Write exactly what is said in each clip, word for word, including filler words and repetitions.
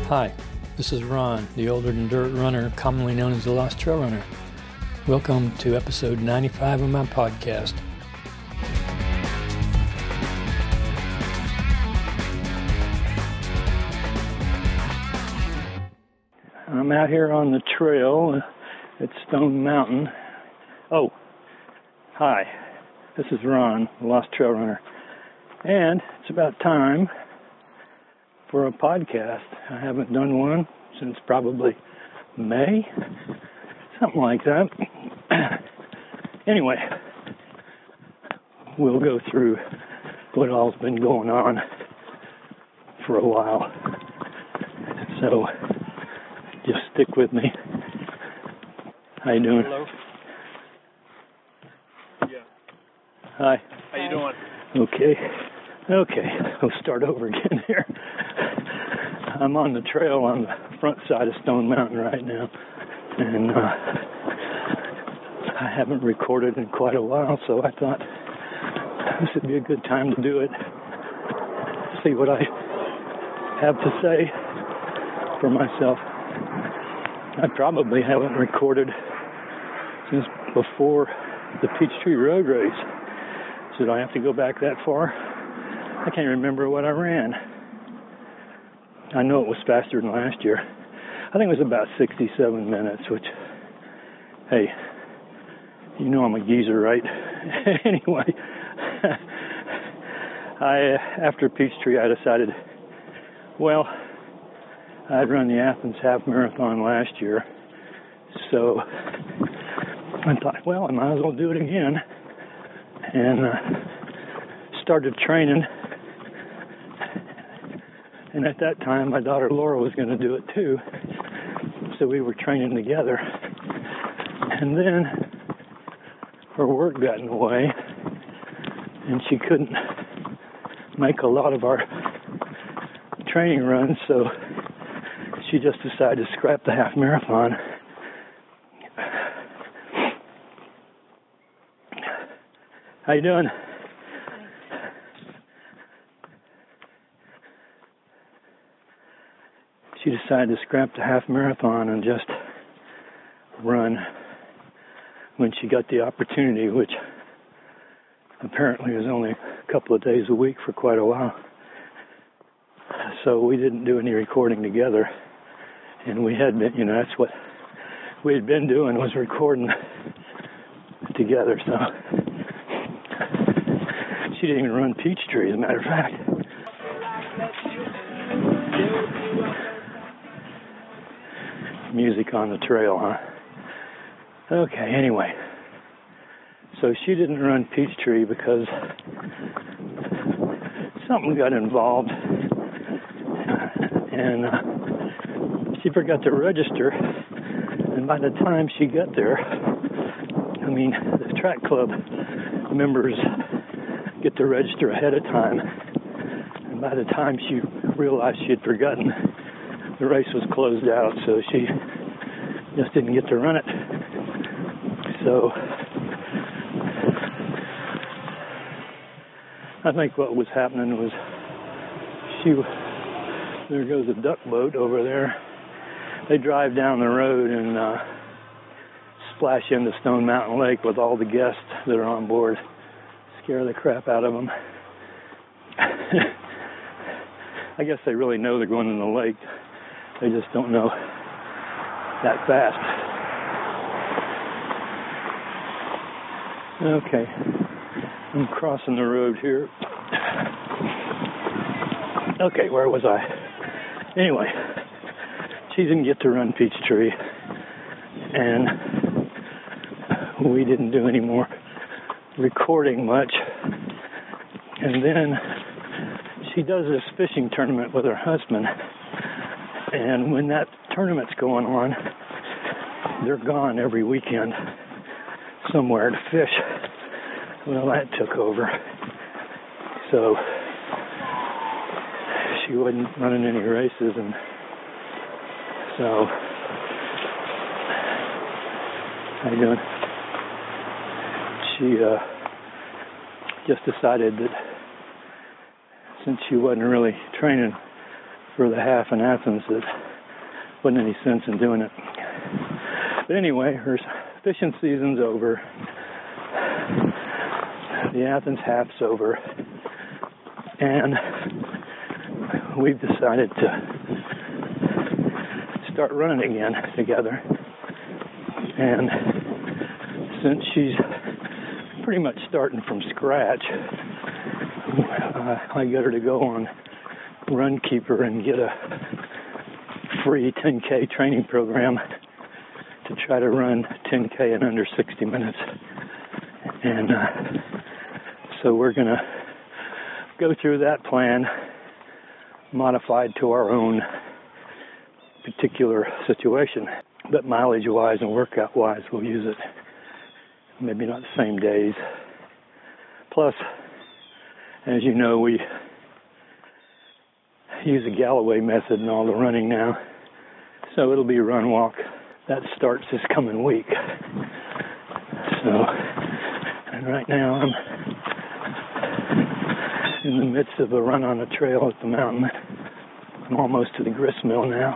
Hi, this is Ron, the older than dirt runner, commonly known as the Lost Trail Runner. Welcome to episode ninety-five of my podcast. I'm out here on the trail at Stone Mountain. Oh, hi, this is Ron, the Lost Trail Runner. And it's about time for a podcast. I haven't done one since probably May, something like that. Anyway, we'll go through what all's been going on for a while. So just stick with me. How you doing? Hello. Yeah. Hi. How you doing? Okay. Okay. We'll start over again here. I'm on the trail on the front side of Stone Mountain right now, and uh, I haven't recorded in quite a while, so I thought this would be a good time to do it, see what I have to say for myself. I probably haven't recorded since before the Peachtree Road Race. Should I have to go back that far? I can't remember what I ran. I know it was faster than last year. I think it was about sixty-seven minutes, which, hey, you know I'm a geezer, right? Anyway, I after Peachtree, I decided, well, I'd run the Athens Half Marathon last year, so I thought, well, I might as well do it again, and uh, started training. And at that time, my daughter Laura was going to do it too, so we were training together. And then her work got in the way, and she couldn't make a lot of our training runs, so she just decided to scrap the half marathon. How you doing? She decided to scrap the half marathon and just run when she got the opportunity, which apparently was only a couple of days a week for quite a while. So we didn't do any recording together, and we had been, you know, that's what we had been doing, was recording together. So she didn't even run Peachtree, as a matter of fact. Music on the trail, huh? Okay, anyway. So she didn't run Peachtree because something got involved, and uh, she forgot to register. And by the time she got there, I mean, the track club members get to register ahead of time. And by the time she realized she had forgotten, the race was closed out, so she just didn't get to run it. So I think what was happening was she, there goes a duck boat over there. They drive down the road and uh, splash into Stone Mountain Lake with all the guests that are on board. Scare the crap out of them. I guess they really know they're going in the lake. They just don't know that fast. Okay, I'm crossing the road here. Okay, where was I? Anyway, she didn't get to run Peachtree, and we didn't do any more recording much. And then she does this fishing tournament with her husband. And when that tournament's going on, they're gone every weekend somewhere to fish. Well, that took over. So she wasn't running any races, and so how you doing? She uh, just decided that since she wasn't really training for the half in Athens that wasn't any sense in doing it. But anyway, her fishing season's over. The Athens half's over. And we've decided to start running again together. And since she's pretty much starting from scratch, uh, I got her to go on Runkeeper and get a free ten K training program to try to run ten K in under sixty minutes. And uh, so we're going to go through that plan modified to our own particular situation. But mileage-wise and workout-wise, we'll use it maybe not the same days. Plus, as you know, we use the Galloway method in all the running now. So it'll be run walk. That starts this coming week. So, and right now I'm in the midst of a run on a trail at the mountain. I'm almost to the grist mill now.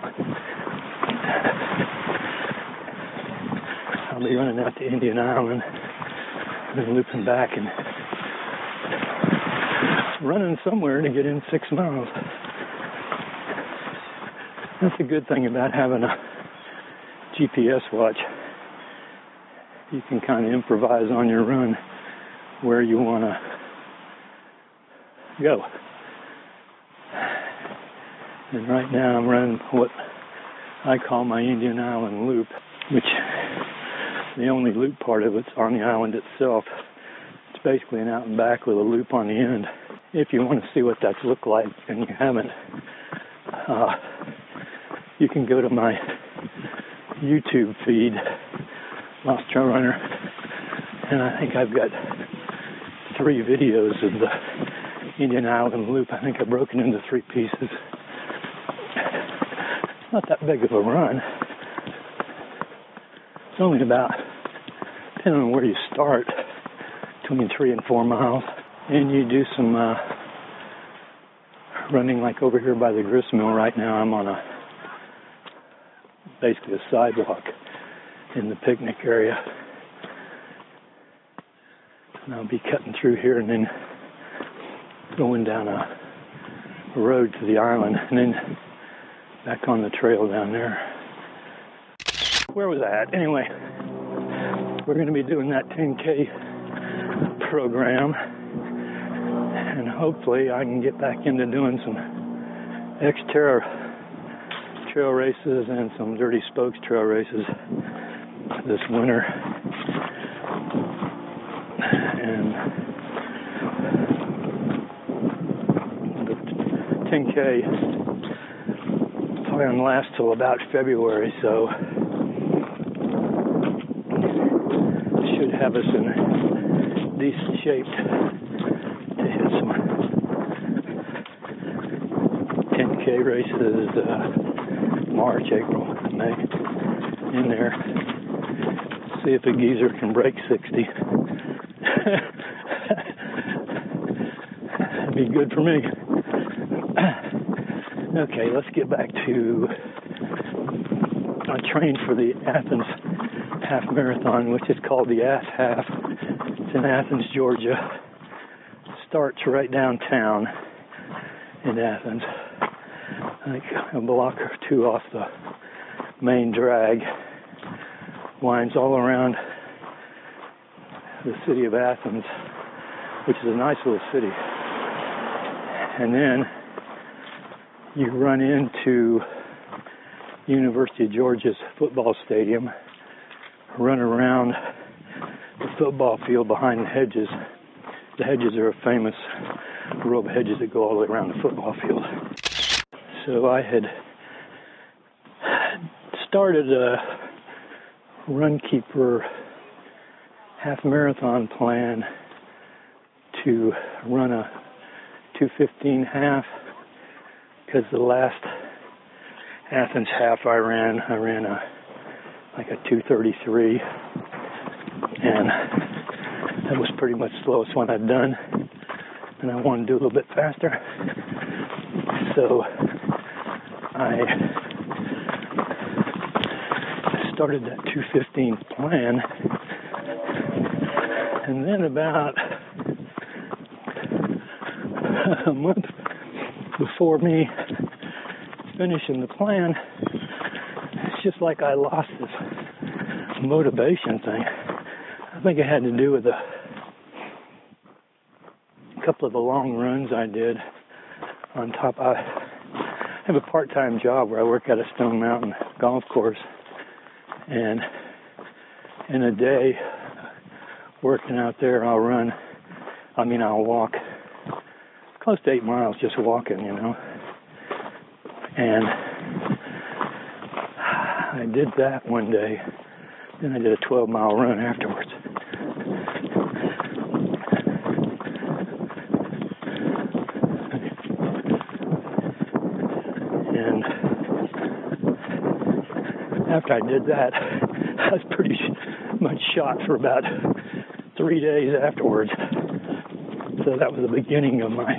I'll be running out to Indian Island and then looping back and running somewhere to get in six miles. That's a good thing about having a G P S watch. You can kind of improvise on your run where you want to go. And right now I'm running what I call my Indian Island loop, which the only loop part of it's on the island itself. It's basically an out and back with a loop on the end. If you want to see what that's looked like and you haven't, uh, you can go to my YouTube feed, Lost Trail Runner, and I think I've got three videos of the Indian Island loop. I think I broke it into three pieces. It's not that big of a run. It's only about, depending on where you start, between three and four miles. And you do some uh, running like over here by the grist mill right now. I'm on a, basically a sidewalk in the picnic area. And I'll be cutting through here and then going down a road to the island and then back on the trail down there. Where was I at? Anyway, we're going to be doing that ten K program, and hopefully I can get back into doing some Xterra trail races and some Dirty Spokes trail races this winter. And the ten K plan lasts till about February, so should have us in decent shape to hit some ten K races uh, March, April, May in there. See if a geezer can break sixty. That'd be good for me. Okay, let's get back to, I trained for the Athens half marathon, which is called the Ass Half. It's in Athens, Georgia. Starts right downtown in Athens. I think a block or two off the main drag. Winds all around the city of Athens, which is a nice little city. And then you run into University of Georgia's football stadium, run around the football field behind the hedges. The hedges are a famous row of hedges that go all the way around the football field. So I had started a Runkeeper half marathon plan to run a two fifteen half, because the last Athens half I ran, I ran a like a two thirty-three, and that was pretty much the slowest one I'd done, and I wanted to do a little bit faster. So I started that two fifteen plan, and then about a month before me finishing the plan, it's just like I lost this motivation thing. I think it had to do with a couple of the long runs I did on top. I have a part-time job where I work at a Stone Mountain golf course, and in a day working out there, I'll run, I mean, I'll walk close to eight miles just walking, you know. And I did that one day. Then I did a twelve mile run afterwards. And after I did that, I was pretty much shot for about three days afterwards. So that was the beginning of my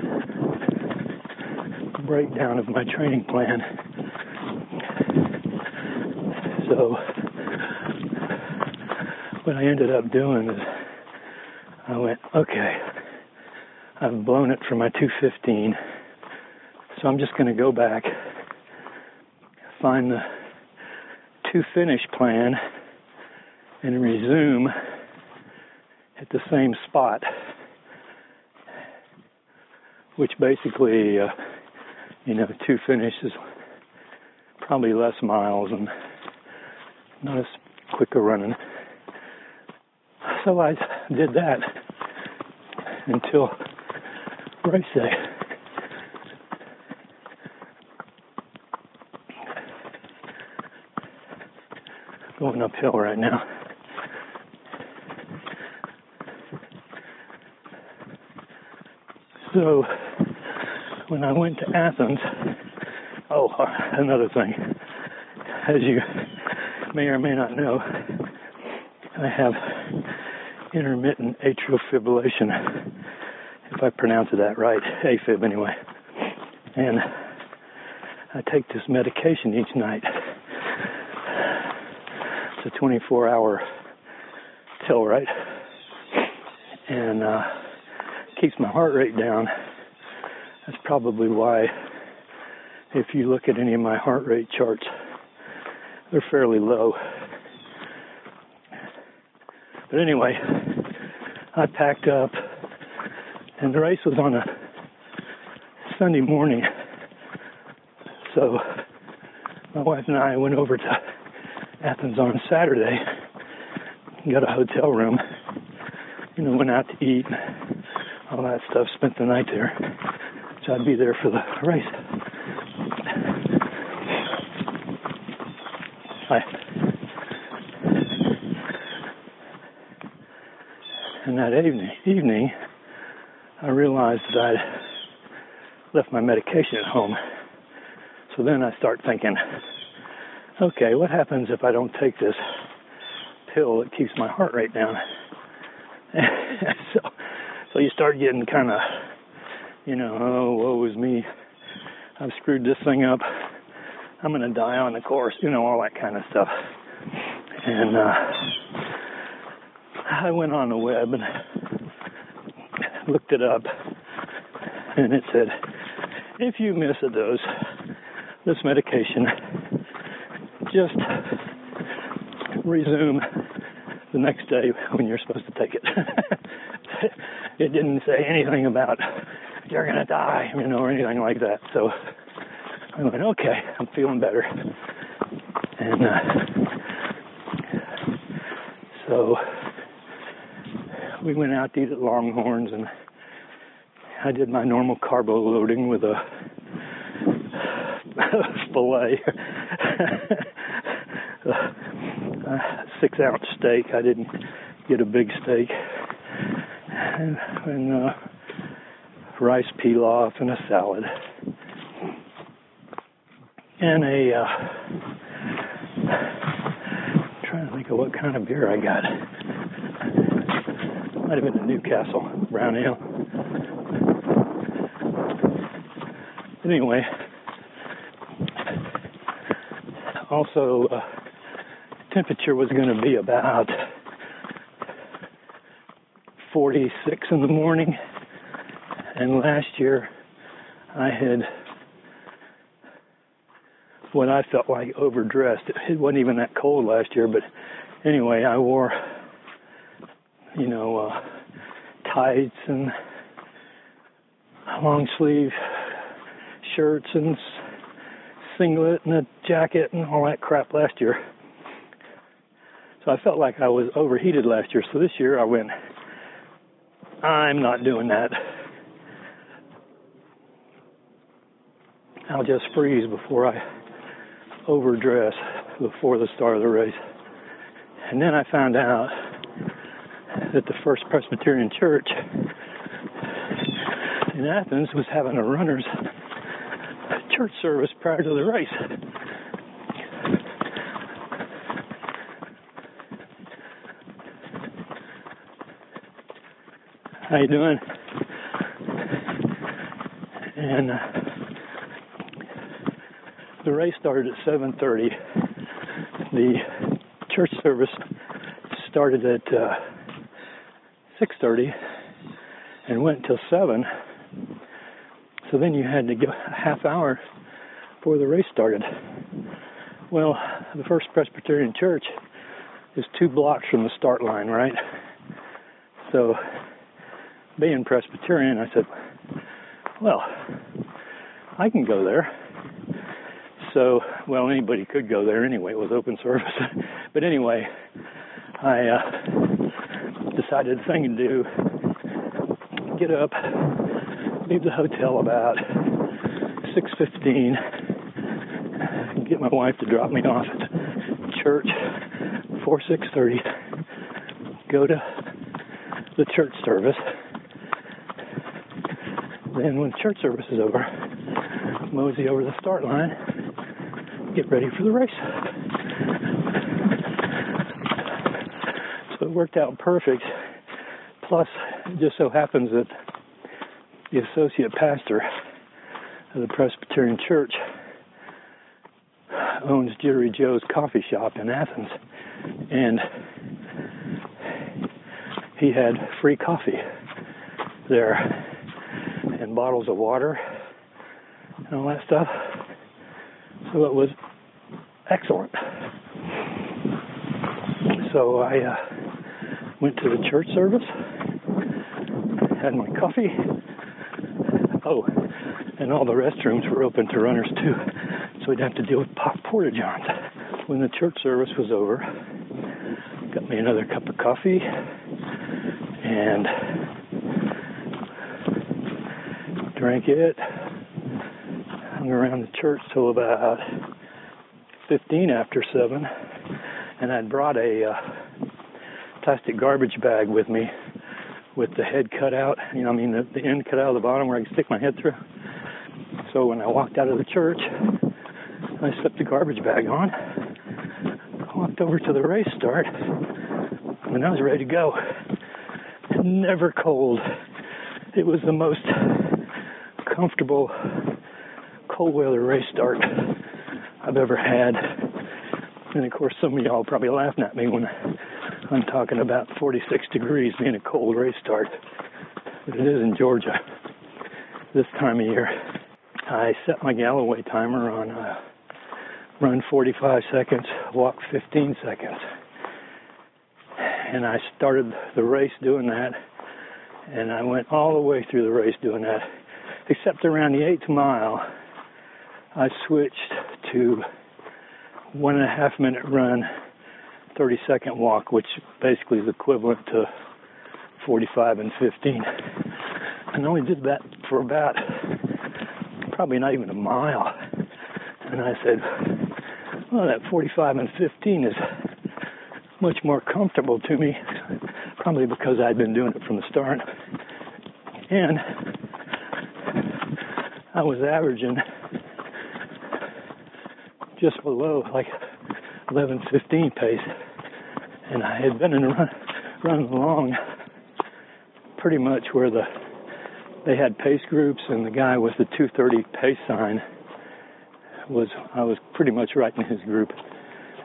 breakdown of my training plan. So what I ended up doing is I went, okay, I've blown it for my two fifteen, so I'm just going to go back, find the two finish plan, and resume at the same spot, which basically, uh, you know, two finishes, probably less miles and not as quick a running. So I did that until race day. Going uphill right now. So when I went to Athens, oh, another thing, as you may or may not know, I have intermittent atrial fibrillation, if I pronounce that right, AFib anyway. And I take this medication each night. It's a twenty-four hour pill, right? And uh, keeps my heart rate down. That's probably why, if you look at any of my heart rate charts, they're fairly low. But anyway, I packed up, and the race was on a Sunday morning. So my wife and I went over to Athens on Saturday, got a hotel room, you know, went out to eat, all that stuff, spent the night there. So I'd be there for the race. I, and that evening, evening, I realized that I'd left my medication at home. So then I start thinking, okay, what happens if I don't take this pill that keeps my heart rate down? so, so you start getting kind of, you know, oh, woe is me. I've screwed this thing up. I'm going to die on the course, you know, all that kind of stuff. And uh, I went on the web and looked it up, and it said, if you miss a dose, this medication, just resume the next day when you're supposed to take it. It didn't say anything about you're going to die, you know, or anything like that. So I went, okay, I'm feeling better. And uh, so we went out to eat at Longhorns, and I did my normal carbo loading with a filet, a six ounce steak. I didn't get a big steak. And, and uh, rice pilaf and a salad. And a, uh, I'm trying to think of what kind of beer I got. Might have been a Newcastle brown ale. Anyway, also, uh, temperature was going to be about forty-six in the morning. And last year, I had what I felt like overdressed. It wasn't even that cold last year, but anyway, I wore, you know, uh, tights and long sleeve shirts and singlet and a jacket and all that crap last year. So I felt like I was overheated last year. So this year I went, I'm not doing that. I'll just freeze before I overdress before the start of the race. And then I found out that the First Presbyterian Church in Athens was having a runner's church service prior to the race. How you doing? And uh, the race started at seven thirty. The church service started at uh, six thirty and went until seven. So then you had to go a half hour before the race started. Well, the First Presbyterian Church is two blocks from the start line, right? So, being Presbyterian, I said, well, I can go there. So, well, anybody could go there anyway. It was open service. But anyway, I uh, decided the thing to do, get up, leave the hotel about six fifteen, get my wife to drop me off at church before six thirty, go to the church service. Then when church service is over, mosey over the start line, get ready for the race. So it worked out perfect. Plus, it just so happens that the associate pastor of the Presbyterian Church owns Jittery Joe's coffee shop in Athens, and he had free coffee there and bottles of water and all that stuff. So it was excellent. So I uh, went to the church service, had my coffee. Oh, and all the restrooms were open to runners too, so we'd have to deal with porta-johns. When the church service was over, got me another cup of coffee and drank it. Hung around the church till about fifteen after seven, and I'd brought a uh, plastic garbage bag with me with the head cut out, you know, I mean the, the end cut out of the bottom where I could stick my head through. So when I walked out of the church, I slipped the garbage bag on, walked over to the race start, and I was ready to go. Never cold. It was the most comfortable cold weather race start I've ever had. And of course, some of y'all are probably laughing at me when I'm talking about forty-six degrees being a cold race start. But it is in Georgia this time of year. I set my Galloway timer on uh, run forty-five seconds, walk fifteen seconds. And I started the race doing that, and I went all the way through the race doing that, except around the eighth mile, I switched to one and a half minute run, thirty second walk, which basically is equivalent to forty-five and fifteen. And I only did that for about, probably not even a mile. And I said, well, that forty-five and fifteen is much more comfortable to me, probably because I'd been doing it from the start. And I was averaging just below like eleven fifteen pace, and I had been in a run, running along pretty much where the they had pace groups, and the guy with the two thirty pace sign was I was pretty much right in his group.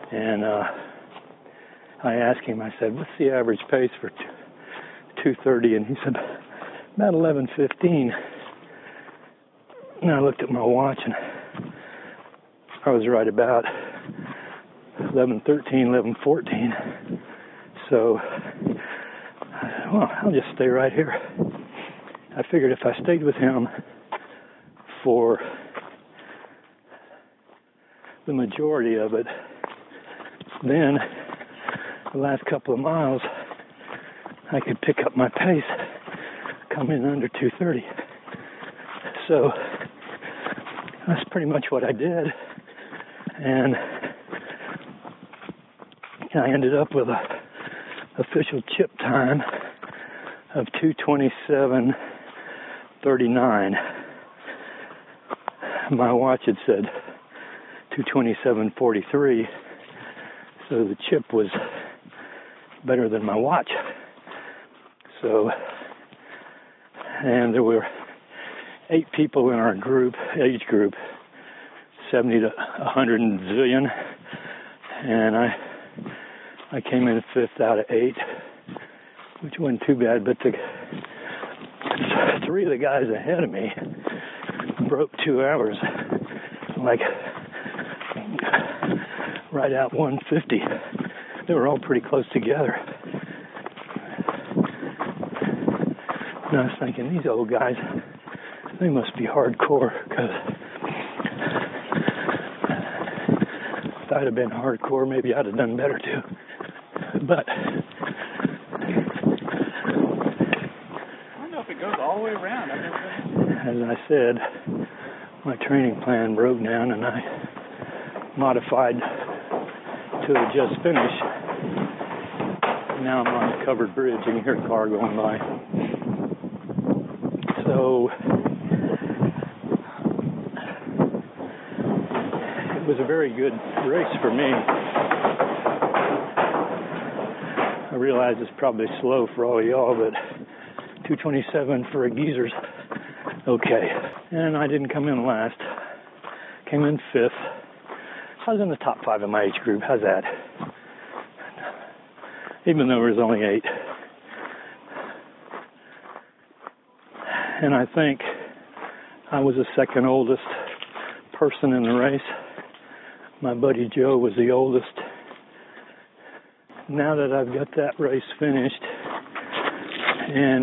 And uh, I asked him, I said, what's the average pace for two thirty? And he said, about eleven fifteen. And I looked at my watch, and I was right about eleven thirteen, eleven fourteen. So, well, I'll just stay right here. I figured if I stayed with him for the majority of it, then the last couple of miles, I could pick up my pace, come in under two thirty. So that's pretty much what I did. And I ended up with a official chip time of two twenty-seven thirty-nine. My watch had said two twenty-seven forty-three, so the chip was better than my watch. So, and there were eight people in our group, age group, seventy to one hundred and zillion, and I I came in fifth out of eight, which wasn't too bad, but the three of the guys ahead of me broke two hours, like right out one fifty. They were all pretty close together. And I was thinking, these old guys, they must be hardcore, because if I'd have been hardcore, maybe I'd have done better too. But I don't know if it goes all the way around. I've never been. As I said, my training plan broke down, and I modified to a just finish. Now I'm on a covered bridge. You can hear a car going by. So it was a very good race for me. I realize it's probably slow for all of y'all, but two twenty-seven for a geezer's okay. And I didn't come in last. Came in fifth. I was in the top five of my age group. How's that? Even though there was only eight. And I think I was the second oldest person in the race. My buddy Joe was the oldest. Now that I've got that race finished and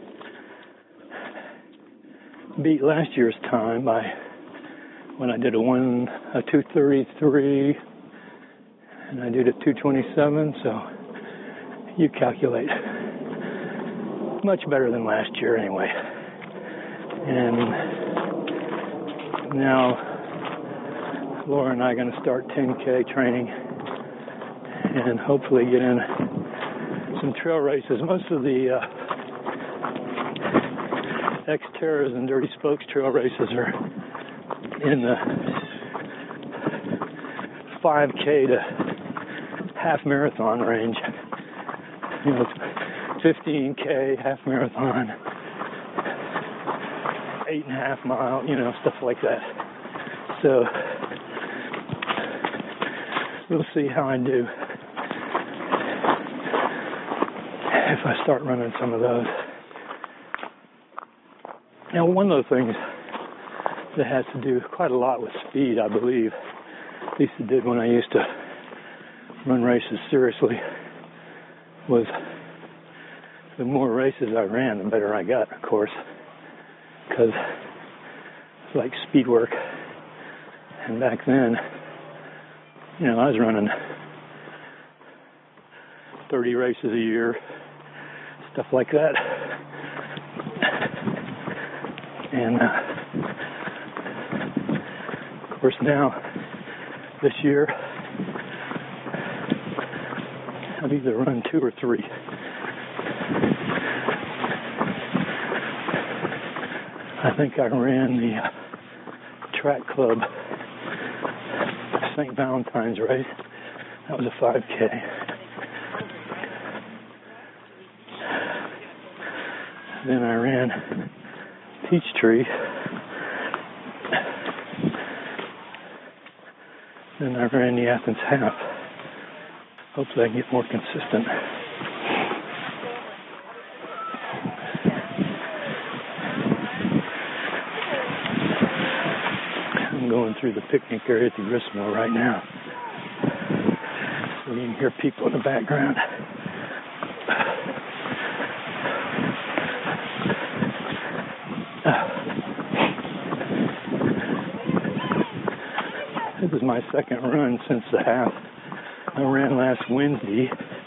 beat last year's time by when I did a one a two thirty-three and I did a two twenty-seven, so you calculate. Much better than last year anyway. And now Laura and I are going to start ten K training and hopefully get in some trail races. Most of the uh, Xterras and Dirty Spokes trail races are in the five K to half marathon range. You know, fifteen K, half marathon, eight and a half mile, you know, stuff like that. So we'll see how I do if I start running some of those. Now, one of the things that has to do quite a lot with speed, I believe, at least it did when I used to run races seriously, was the more races I ran, the better I got, of course, because it's like speed work. And back then, you know, I was running thirty races a year, stuff like that. And, uh, of course, now, this year, I've either run two or three. I think I ran the uh, track club Saint Valentine's race. That was a five K. Then I ran Peachtree. Then I ran the Athens half. Hopefully I can get more consistent. I'm going through the picnic area at the Gristmill right now. So you can hear people in the background. This is my second run since the half. I ran last Wednesday,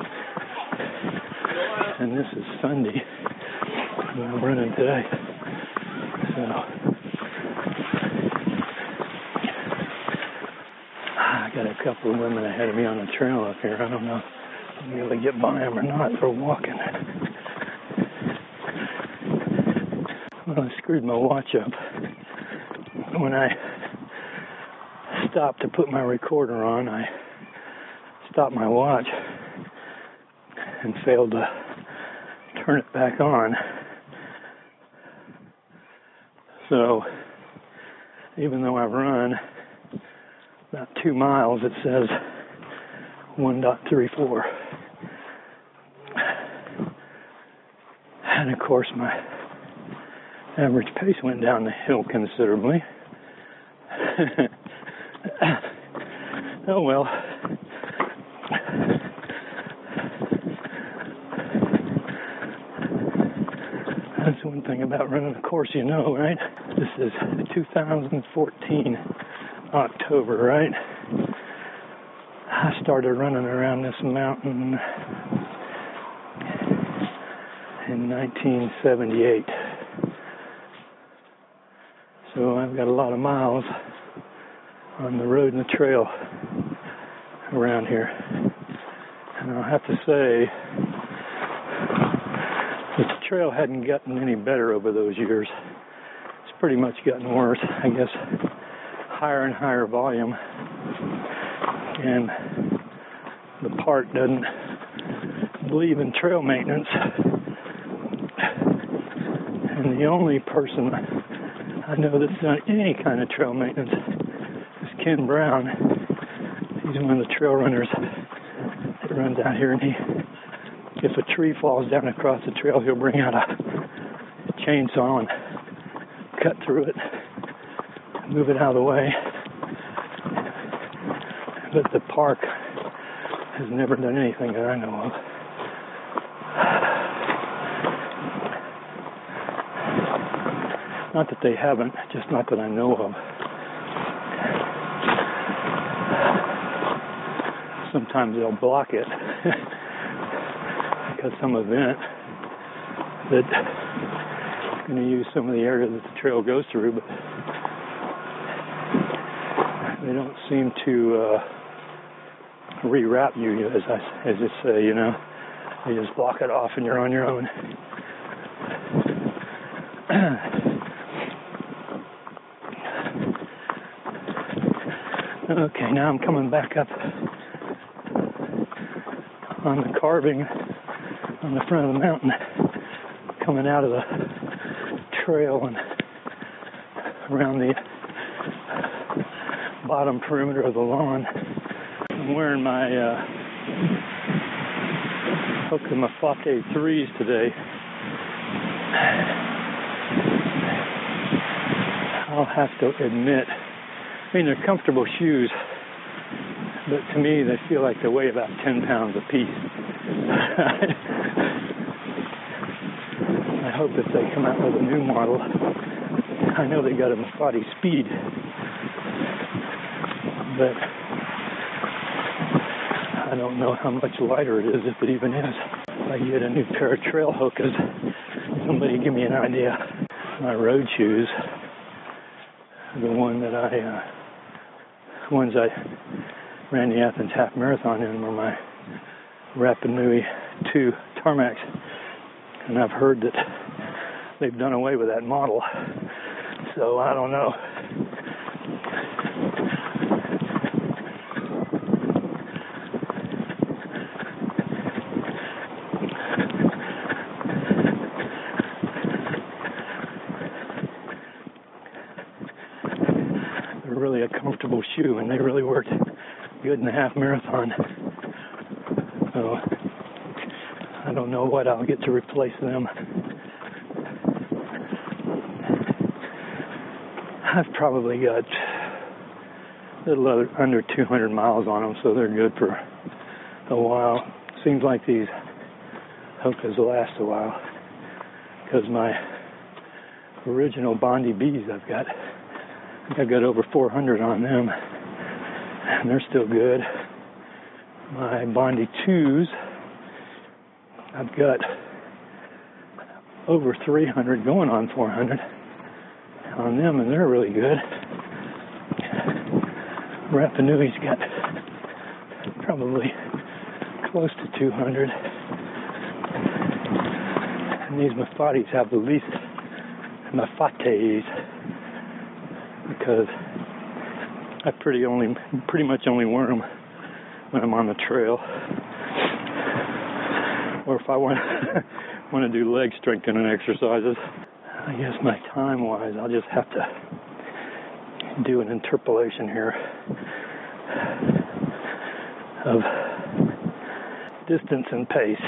and this is Sunday, and I'm running today. So I got a couple of women ahead of me on the trail up here. I don't know if I'll be able to get by them or not for walking. Well, I screwed my watch up when I stopped to put my recorder on. I stopped my watch and failed to turn it back on. So even though I've run about two miles, it says one point three four. And of course my average pace went down the hill considerably. Oh well. That's one thing about running a course, you know, right? This is two thousand fourteen, October, right? I started running around this mountain in nineteen seventy-eight. So I've got a lot of miles on the road and the trail around here. And I'll have to say, the trail hadn't gotten any better over those years. It's pretty much gotten worse, I guess. Higher and higher volume. And the park doesn't believe in trail maintenance. And the only person I know that's done any kind of trail maintenance is Ken Brown. He's one of the trail runners that runs out here, and he, if a tree falls down across the trail, he'll bring out a chainsaw and cut through it, move it out of the way. But the park has never done anything that I know of. Not that they haven't, just not that I know of. Sometimes they'll block it because some event that's going to use some of the area that the trail goes through, but they don't seem to uh, reroute you, as I as I say, you know. They just block it off and you're on your own. Okay, now I'm coming back up on the carving on the front of the mountain, coming out of the trail and around the bottom perimeter of the lawn. I'm wearing my uh, Hoka Mafate threes today. I'll have to admit, I mean, they're comfortable shoes, but to me, they feel like they weigh about ten pounds apiece. I hope that they come out with a new model. I know they got a Mafate Speed, but I don't know how much lighter it is, if it even is. If I get a new pair of trail Hokas, somebody give me an idea. My road shoes, the one that I, uh, ones I ran the Athens Half Marathon in, were my Rapid Nui two Tarmacs, and I've heard that they've done away with that model, so I don't know. They're really a comfortable shoe, and they really worked good in the half marathon. So I don't know what I'll get to replace them. I've probably got a little other, under two hundred miles on them, so they're good for a while. Seems like these Hokas last a while, because my original Bondi Bs I've got, I think I've got over four hundred on them, and they're still good. My Bondi twos, I've got over three hundred going on four hundred on them, and they're really good. Rapanui's got probably close to two hundred. And these Mafatis have the least Mafates, because I pretty only, pretty much only wear them when I'm on the trail, or if I want want to do leg strengthening exercises. I guess my time-wise, I'll just have to do an interpolation here of distance and pace.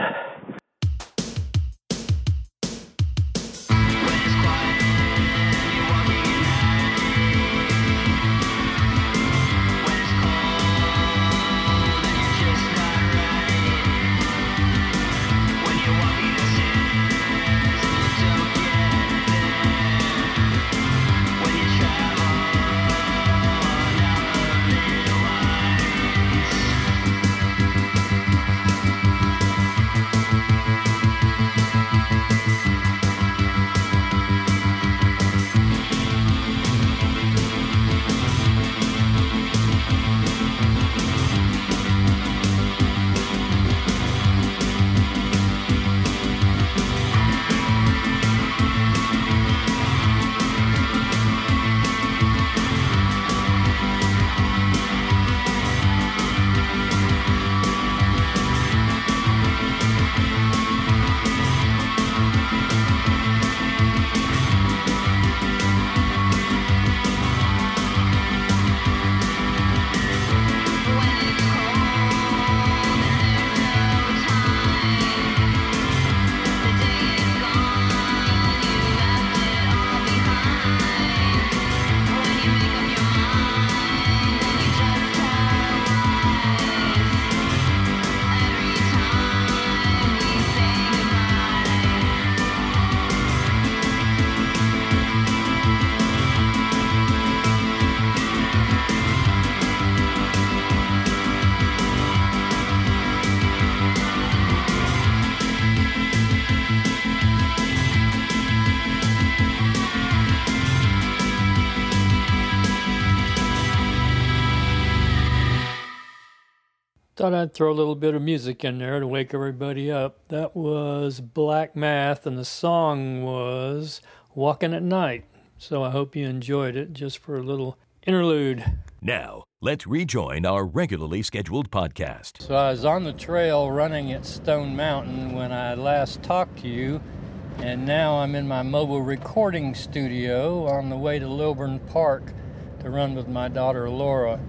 Thought I'd throw a little bit of music in there to wake everybody up. That was Black Math, and the song was Walking at Night. So I hope you enjoyed it, just for a little interlude. Now, let's rejoin our regularly scheduled podcast. So I was on the trail running at Stone Mountain when I last talked to you, and now I'm in my mobile recording studio on the way to Lilburn Park to run with my daughter Laura.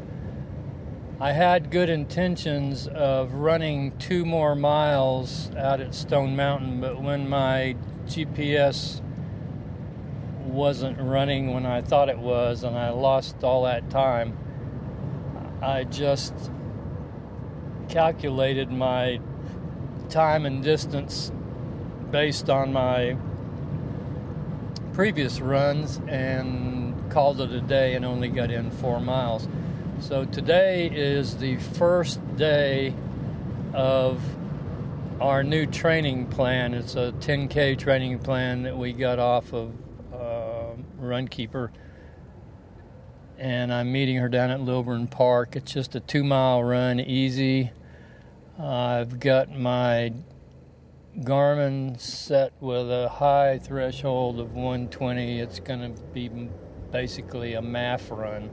I had good intentions of running two more miles out at Stone Mountain, but when my G P S wasn't running when I thought it was, and I lost all that time, I just calculated my time and distance based on my previous runs and called it a day and only got in four miles. So today is the first day of our new training plan. It's a ten K training plan that we got off of uh, Runkeeper. And I'm meeting her down at Lilburn Park. It's just a two-mile run, easy. Uh, I've got my Garmin set with a high threshold of one twenty. It's going to be basically a M A F run.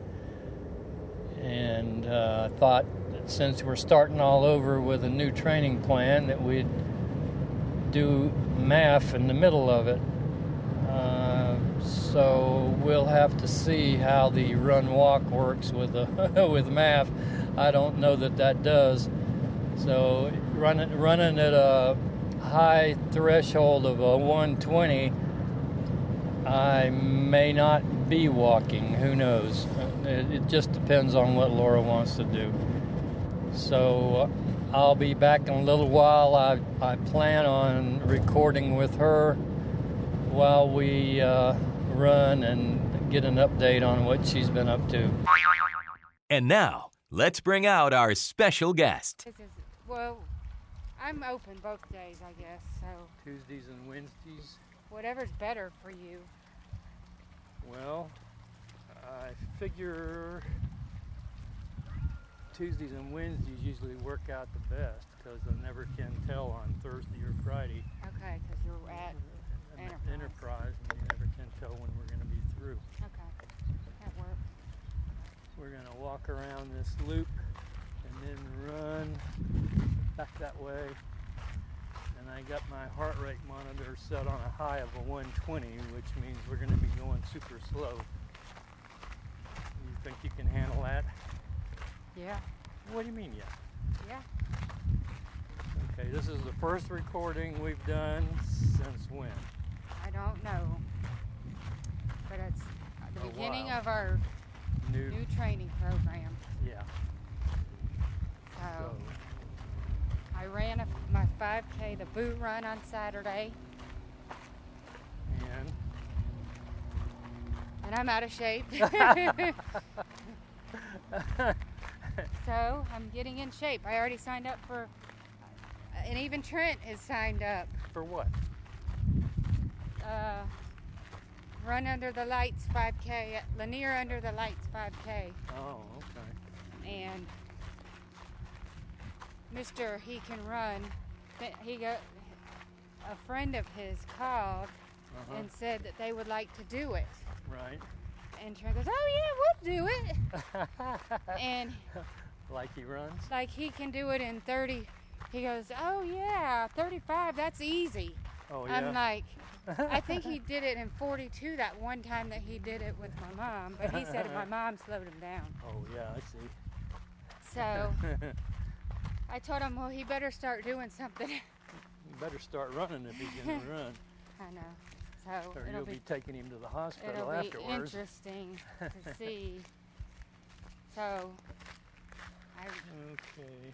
And uh, I thought that since we're starting all over with a new training plan, that we'd do M A F in the middle of it. Uh, so we'll have to see how the run-walk works with a, with M A F. I don't know that that does. So running running at a high threshold of a one twenty, I may not be walking. Who knows? It, it just depends on what Laura wants to do. So I'll be back in a little while. I, I plan on recording with her while we uh, run and get an update on what she's been up to. And now, let's bring out our special guest. This is, well, I'm open both days, I guess, so Tuesdays and Wednesdays. whatever's better for you. Well, I figure Tuesdays and Wednesdays usually work out the best because I never can tell on Thursday or Friday. Okay, because you're at Enterprise. Enterprise, and you never can tell when we're going to be through. Okay, that works. We're going to walk around this loop and then run back that way. And I got my heart rate monitor set on a high of a one twenty, which means we're going to be going super slow. You think you can handle that? Yeah, What do you mean, yeah? yeah. Okay, this is the first recording we've done since when? I don't know, but it's the A beginning while. of our New, new training program. yeah. So, So, I ran a, my five K, the boot run on Saturday, and and I'm out of shape. So I'm getting in shape. I already signed up for, and even Trent is signed up. for what? Uh, Run Under the Lights five K, Lanier Under the Lights five K, Oh, okay. and Mister He Can Run, th- he got a friend of his called Uh-huh. and said that they would like to do it. Right. And Trent goes, "Oh yeah, we'll do it." And Like he runs? like he can do it in thirty. He goes, "Oh yeah, thirty-five. That's easy." Oh, yeah. I'm like, I think he did it in forty-two that one time that he did it with my mom, but he said my mom slowed him down. Oh, yeah, I see. So I told him, well, he better start doing something. You better start running if he's going to run, I know. So or it'll you'll be, be, taking him to the hospital it'll be afterwards. interesting to see. So I, Okay.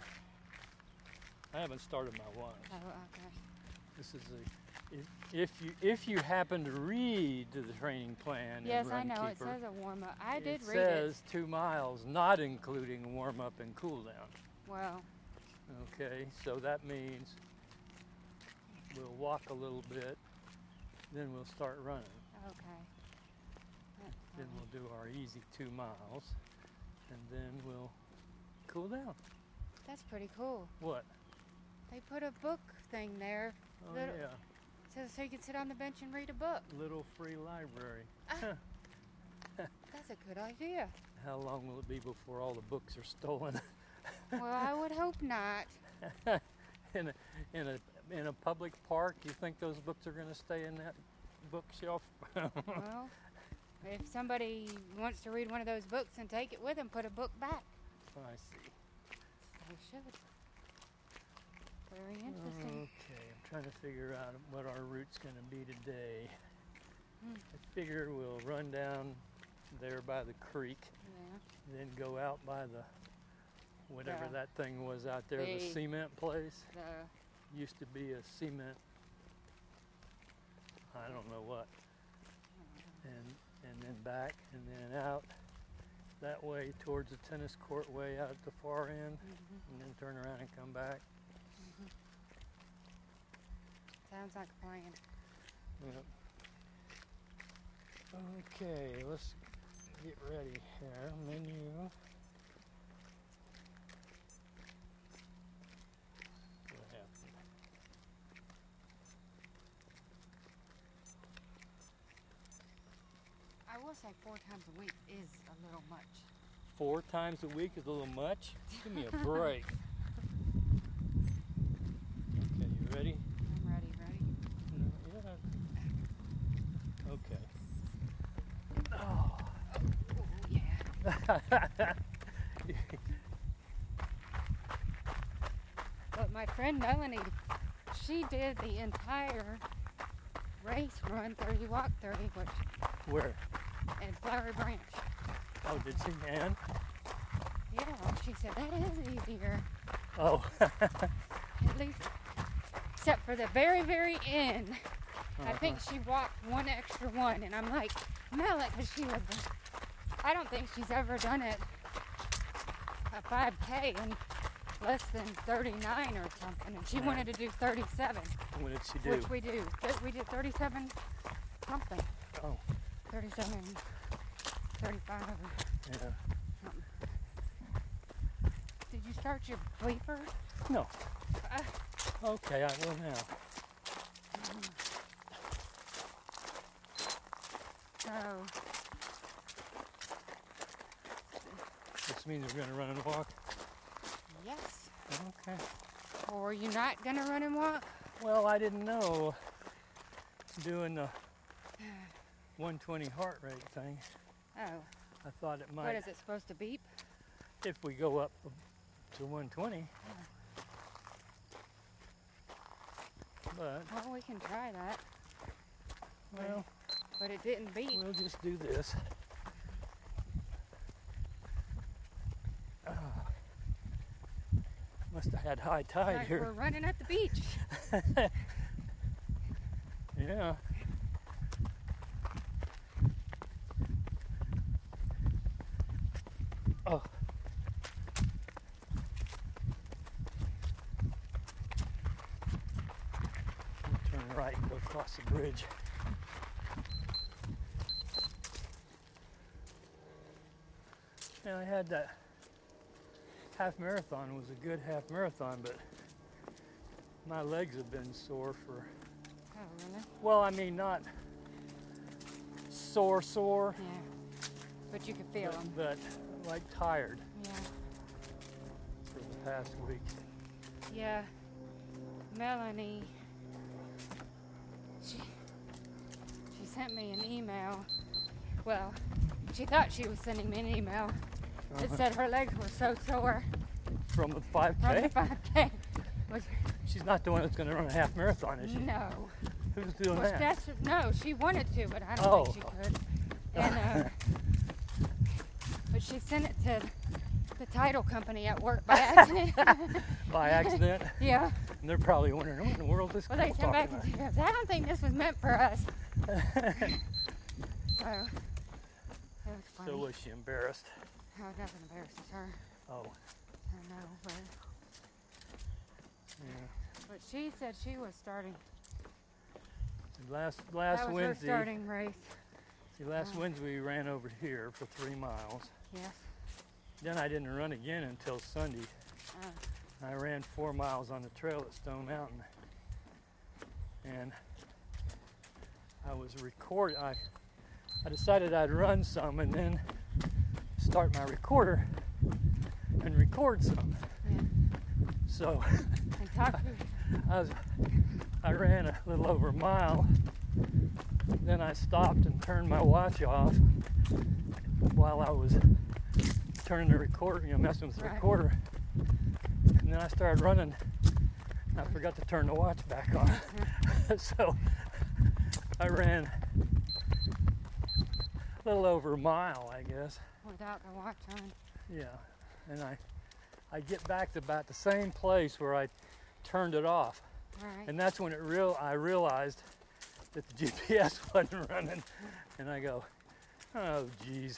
I haven't started my watch. oh, okay. This is a, if, if you if you happen to read the training plan Yes, in I Run know. It Keeper, says a warm up. I did it read it. says two miles, not including warm up and cool down. Well, Okay, so that means we'll walk a little bit, then we'll start running. okay. That's Then fine. we'll do our easy two miles, and then we'll cool down. That's pretty cool. What? They put a book thing there, Oh Little- yeah, so so you can sit on the bench and read a book. little free library. Ah. That's a good idea. How long will it be before all the books are stolen? Well, I would hope not. in a in a in a public park, you think those books are going to stay in that bookshelf? Well, if somebody wants to read one of those books and take it with them, put a book back. I see. They should. Very interesting. Okay, I'm trying to figure out what our route's going to be today. Hmm. I figure we'll run down there by the creek, Yeah. then go out by the whatever The- that thing was out there, the, the- cement place. The Used to be a cement, I don't know what. And and then back and then out that way towards the tennis court way out at the far end, mhm. and then turn around and come back. Sounds like a plan. Yep. Okay, let's get ready here. Menu. What happened? I will say four times a week is a little much. Four times a week is a little much. Give me a break. Okay, you ready? I'm ready, ready? No, yeah. Okay. Oh. Oh, yeah. friend Melanie, she did the entire race run thirty, walk thirty, which Where? in Flowery Branch. Oh, did she? And? Yeah, she said that is easier. Oh. At least, except for the very, very end. Uh-huh. I think she walked one extra one, and I'm like, Mel, because she was, I don't think she's ever done it, a five K in less than thirty-nine or something, and she Right. wanted to do thirty-seven, What did she do? which we do. Th- We did thirty-seven something, Oh, thirty-seven, thirty-five or yeah. something. Did you start your bleeper? No. Uh, Okay, I will now. so, This means we're going to run and walk. yes. Okay. Or are you not going to run and walk? Well, I didn't know doing the one twenty heart rate thing. Oh, I thought it what might, is it supposed to beep? if we go up to one twenty. But, Well, we can try that. well, But it didn't beep. we'll just do this. Ah. Must have had high tide Like here. we're running at the beach. Yeah. Oh. We'll turn right and go across the bridge. And I had that half marathon. Was a good half marathon, but my legs have been sore for, Oh, really? well, I mean, not sore, sore, Yeah. But you can feel but, them. but like tired Yeah. for the past week. Yeah. Melanie, she, she sent me an email. Well, she thought she was sending me an email. It Uh-huh. said her legs were so sore From the five from K? the five K. Which, She's not the one that's going to run a half marathon, is she? no. Who's doing Which that? that's, no, she wanted to, but I don't Oh. think she could. And, uh, but she sent it to the title company at work by accident. By accident? Yeah. And they're probably wondering, what in the world is this Well, they girl sent back talking and said, I don't think this was meant for us. So, it was funny. So was she embarrassed? Oh, nothing embarrasses her. Oh, I know, but, yeah. but she said she was starting. Last last that was Wednesday, her starting race. see, last Oh. Wednesday we ran over here for three miles. Yes. Then I didn't run again until Sunday. Uh, I ran four miles on the trail at Stone Mountain, and I was record. I I decided I'd run some and then start my recorder and record some. yeah. So And talk to I was I ran a little over a mile. Then I stopped and turned my watch off while I was turning the recorder, you know, messing with the Right. recorder. And then I started running. I forgot to turn the watch back on. So I ran a little over a mile, I guess. without the watch on. Yeah. And I I get back to about the same place where I turned it off. Right. And that's when it real I realized that the G P S wasn't running. And I go, oh geez.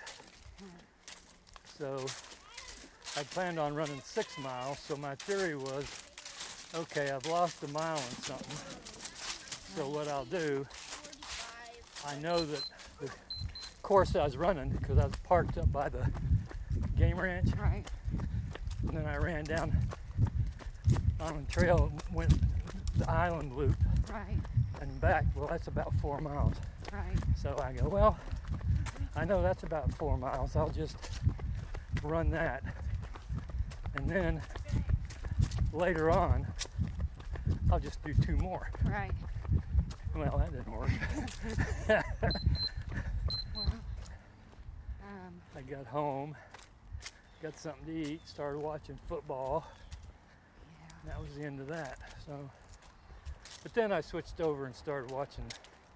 So I planned on running six miles, so my theory was, okay, I've lost a mile and something. So what I'll do, I know that the course I was running, because I was parked up by the game ranch, Right. and then I ran down on the trail, went the island loop Right. and back. Well, that's about four miles. Right. So I go, well, I know that's about four miles. I'll just run that. And then later on, I'll just do two more. Right. Well, that didn't work. Well, um, I got home, got something to eat, started watching football. that was the end of that. So, but then I switched over and started watching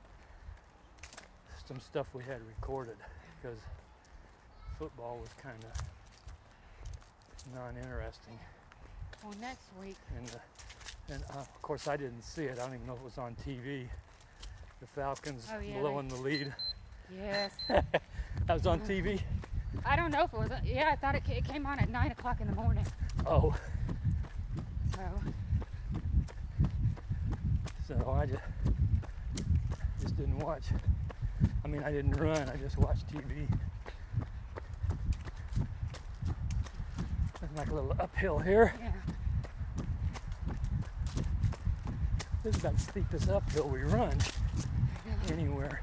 some stuff we had recorded because football was kind of non-interesting. Well, next week. And uh, and uh, of course I didn't see it. I don't even know if it was on T V. The Falcons Oh, yeah, blowing the lead. Yes. That was on T V? I don't know if it was. Yeah, I thought it, it came on at nine o'clock in the morning. Oh. So. So I just, just didn't watch. I mean, I didn't run. I just watched T V. There's like a little uphill here. Yeah. This is about the steepest uphill we run anywhere.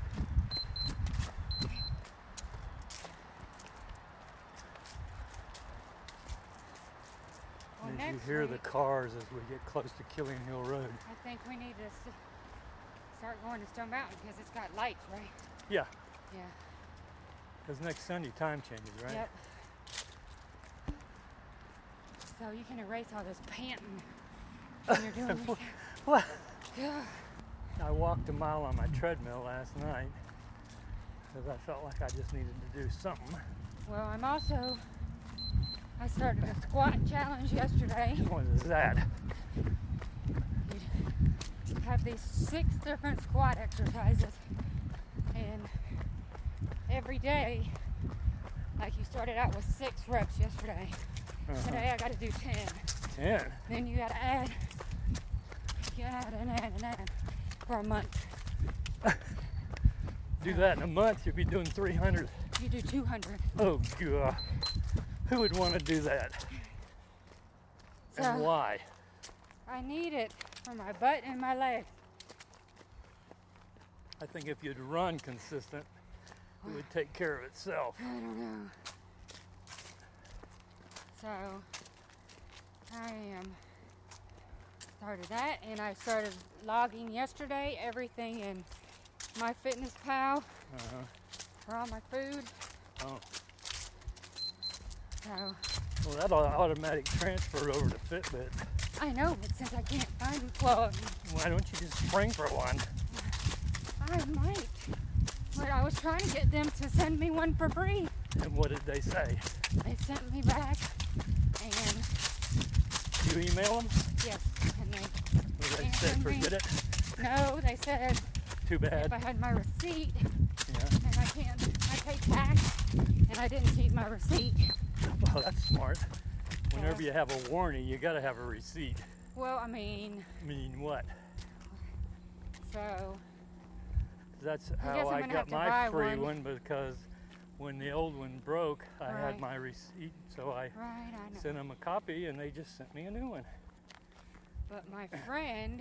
Well, As you next hear the week, cars as we get close to Killing Hill Road. I think we need to s- start going to Stone Mountain because it's got lights, right? Yeah, Yeah. because next Sunday time changes, right? Yep. So you can erase all this panting when you're doing this. What? Yeah. I walked a mile on my treadmill last night because I felt like I just needed to do something. Well, I'm also. I started a squat challenge yesterday. What is that? You have these six different squat exercises, and every day, like you started out with six reps yesterday. Uh-huh. Today I got to do ten. Ten. Then you got to add, you add and add and add for a month. Do that in a month, you'd be doing three hundred. You do two hundred. Oh, God. Who would want to do that? So And why? I need it for my butt and my legs. I think if you'd run consistent, it would take care of itself. I don't know. So I um, started that, and I started logging yesterday everything in MyFitnessPal Uh-huh. for all my food. Oh. So Well, that'll automatic transfer over to Fitbit. I know, but since I can't find, well, Why don't you just spring for one? I might. But I was trying to get them to send me one for free. And what did they say? They sent me back, and You email them? yes, and they Or they said Answer me. forget it? no, they said Too if bad. I had my receipt, Yeah. and I can't, I paid tax, and I didn't keep my receipt. Well, that's smart. Whenever you have a warning, you gotta have a receipt. Well, I mean, Mean what? so, That's guess how I'm I gonna got have to my buy free one. one because when the old one broke, I Right. had my receipt, so I right, I know. sent them a copy and they just sent me a new one. But my friend,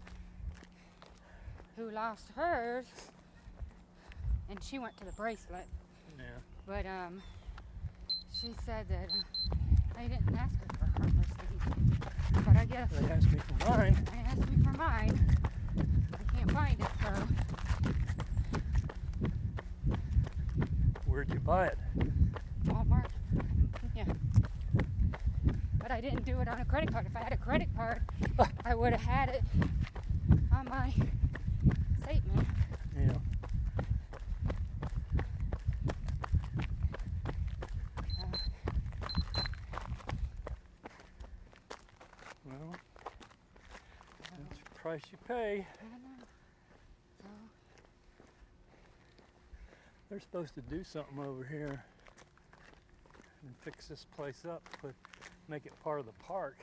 who lost hers, and she went to the bracelet, Yeah. but um, she said that uh, they didn't ask her for her receipt. But I guess They asked me for mine. they asked me for mine. I can't find it, so Where'd you buy it? Walmart. Yeah. But I didn't do it on a credit card. If I had a credit card, I would have had it on my statement. Yeah. Uh, Well, that's the price you pay. I don't know. So, They're supposed to do something over here and fix this place up, put, make it part of the park.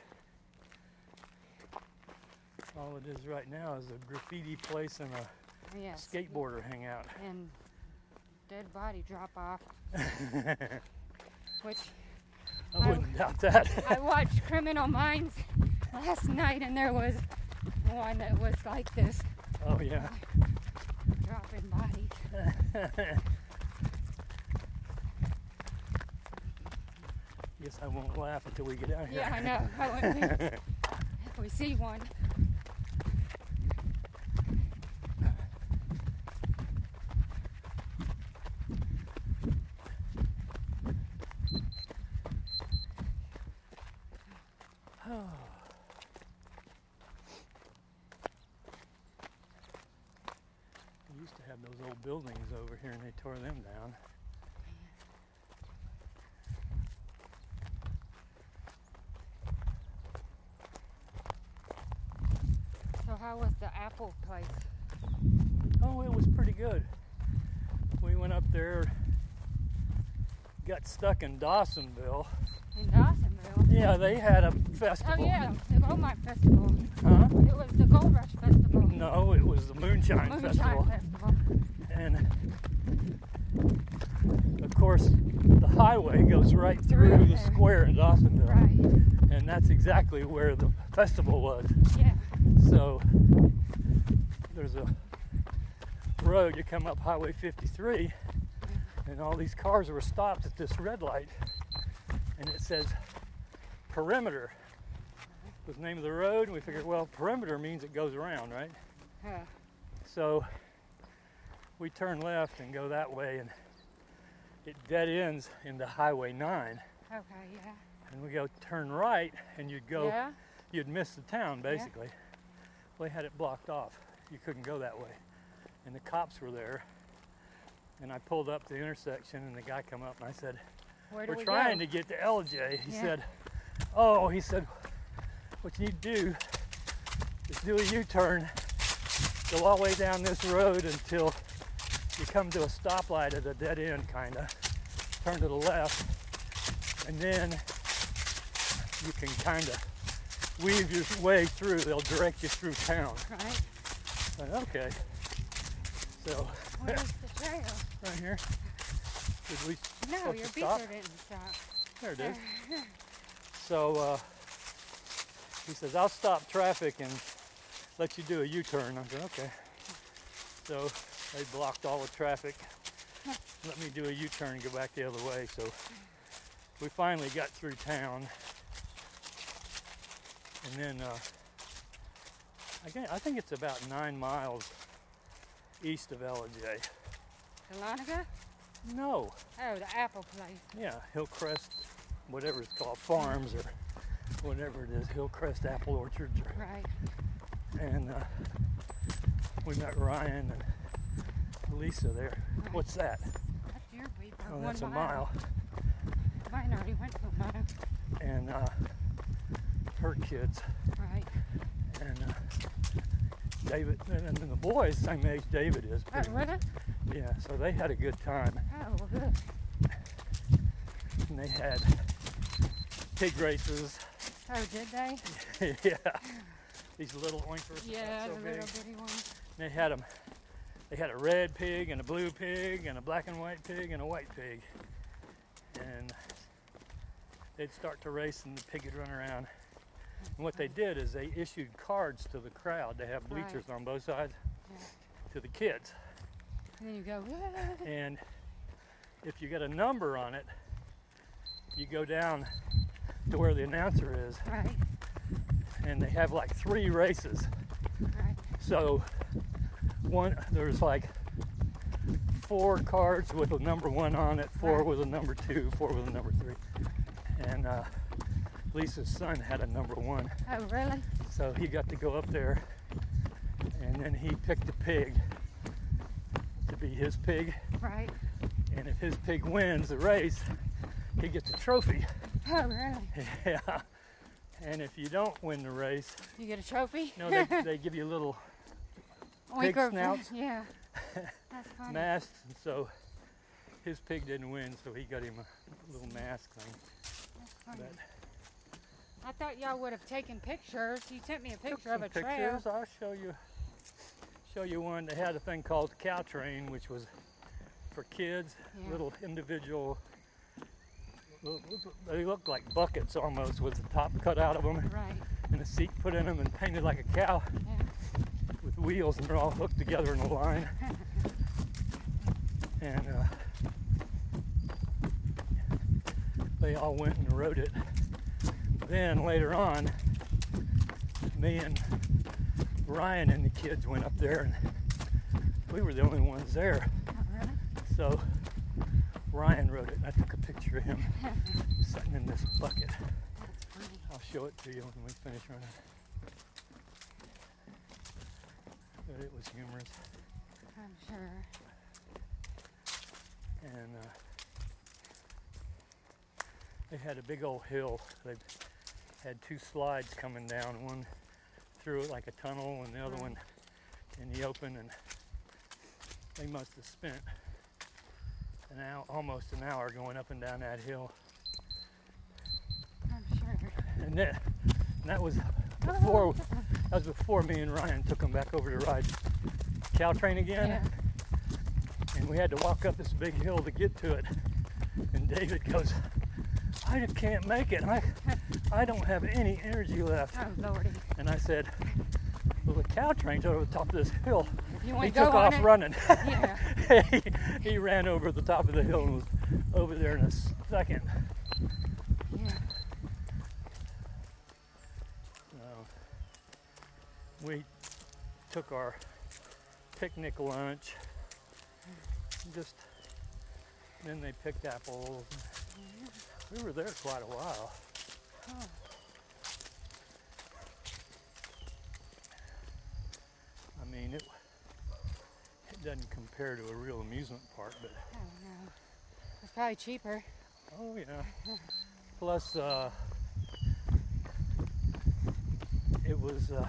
All it is right now is a graffiti place and a yes. skateboarder hangout. And dead body drop off. Which I wouldn't doubt that. I watched Criminal Minds last night, and there was one that was like this, Oh yeah. dropping bodies. Guess I won't laugh until we get out here. Yeah, I know. I wouldn't be, if we see one. buildings over here and they tore them down. So how was the apple place? Oh, it was pretty good. We went up there, got stuck in Dawsonville. In Dawsonville? Yeah, they had a festival. Oh yeah, the Gold Mine Festival. Huh? It was the Gold Rush Festival. No, it was the Moonshine, Moonshine Festival. Festival. And of course, the highway goes right through the square in Dawsonville. Right. And that's exactly where the festival was. Yeah. So there's a road, you come up Highway fifty-three, and all these cars were stopped at this red light, and it says Perimeter was the name of the road, and we figured, well, perimeter means it goes around, right? Huh. So we turn left and go that way, and it dead ends into Highway nine. Okay, yeah. And we go turn right, and you'd go, Yeah? you'd miss the town, basically. Well, they had it blocked off. You couldn't go that way. And the cops were there, and I pulled up the intersection, and the guy come up, and I said, Where do we're we trying go? to get to L J. He Yeah. said, oh, he said, what you need to do is do a U-turn, go all the way down this road until you come to a stoplight at a dead end, kind of. Turn to the left, and then you can kind of weave your way through. They'll direct you through town. Right. I said, okay. So, Where's the trail? right here. Did we No, supposed your to stop? beeper didn't stop. There it is. So uh, he says, I'll stop traffic and let you do a U-turn. I said, okay. So they blocked all the traffic. Let me do a U-turn and go back the other way. So we finally got through town. And then uh, again, I think it's about nine miles east of L J. Dahlonega? No, Oh, the apple place. yeah, Hillcrest, whatever it's called, Farms or whatever it is, Hillcrest Apple Orchards. Or, Right. and uh, we met Ryan and Lisa there. Right. What's that? That's your beeper. Oh, One that's a mile. Mine already went to a mile. And uh, her kids. Right. And uh, David, and then the boys, same age David is. Oh, pretty much. really? Yeah, so they had a good time. Oh, well, good. And they had pig races. Oh, did they? Yeah, these little oinkers. Yeah, so the big. little bitty ones. They had them. They had a red pig and a blue pig and a black and white pig and a white pig. And they'd start to race and the pig would run around. And what they did is they issued cards to the crowd. They have bleachers Right. on both sides Yeah. to the kids. And then you go, "Ah." And if you get a number on it, you go down to where the announcer is. Right, And they have like three races. right. So one, there's like four cards with a number one on it, four Right. with a number two, four with a number three. And uh, Lisa's son had a number one. Oh, really? So he got to go up there and then he picked a pig to be his pig. Right. And if his pig wins the race, he gets a trophy. Oh, really? Yeah. And if you don't win the race, You get a trophy? no, they, they give you a little pig Oinker- snouts. Yeah. That's funny. mask, and so his pig didn't win, so he got him a little mask thing. That's funny. But I thought y'all would have taken pictures. You sent me a took picture some of a trail. pictures. I'll show you show you one. They had a thing called cow train, which was for kids, Yeah. little individual. They looked like buckets almost, with the top cut out of them Right. and a seat put in them and painted like a cow Yeah. with wheels, and they're all hooked together in a line. And uh, they all went and rode it. Then later on, me and Ryan and the kids went up there, and we were the only ones there. Oh, really? So Ryan rode it, and I took a picture of him sitting in this bucket. That's funny. I'll show it to you when we finish running. But it was humorous. I'm sure. and uh, they had a big old hill. They had two slides coming down, one through it like a tunnel and the other Right. one in the open, and they must have spent an hour, almost an hour going up and down that hill. I'm sure. And that, and that was before that was before me and Ryan took them back over to ride Caltrain again. Yeah. And we had to walk up this big hill to get to it. And David goes, I just can't make it. I, I don't have any energy left. Oh, Lordy. And I said, well, the Caltrain's over the top of this hill. If you want He to go took on off it, running. Yeah. he, he ran over the top of the hill and was over there in a second. Yeah. So we took our picnic lunch. Just then they picked apples. We were there quite a while. Oh. I mean, it it doesn't compare to a real amusement park, but I don't know. It's probably cheaper. oh yeah. Plus, uh, it was uh,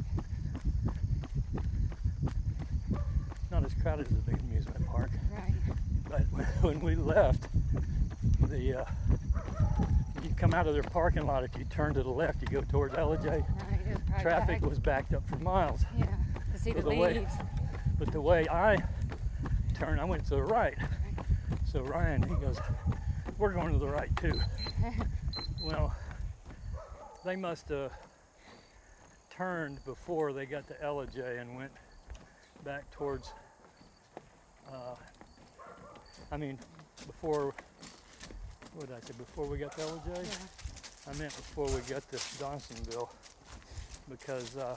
not as crowded as a big amusement park. Right. But when we left, the uh, you come out of their parking lot. If you turn to the left, you go towards L J. Right. It was probably Traffic packed. was backed up for miles. Yeah. To see So the the way- leaves. But the way I turned, I went to the right. So Ryan, he goes, we're going to the right too. Well, they must have turned before they got to L J and went back towards, uh, I mean, before, what did I say, before we got to L J? Yeah. I meant before we got to Dawsonville, because uh,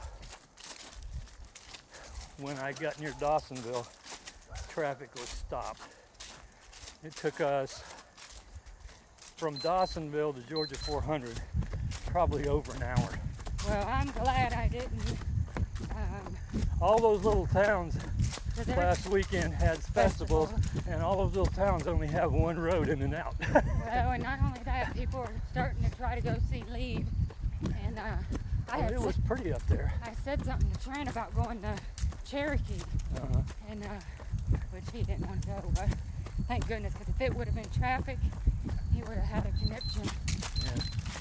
when I got near Dawsonville, traffic was stopped. It took us from Dawsonville to Georgia four hundred probably over an hour. Well, I'm glad I didn't. Um, All those little towns 'cause there- last weekend had festivals, and all those little towns only have one road in and out. Well, and not only that, people are starting to try to go see Lead. And uh, I, had It was said, pretty up there. I said something to Trent about going to Cherokee, Uh-huh. and uh, which he didn't want to go. But thank goodness, because if it would have been traffic, he would have had a connection. Yeah.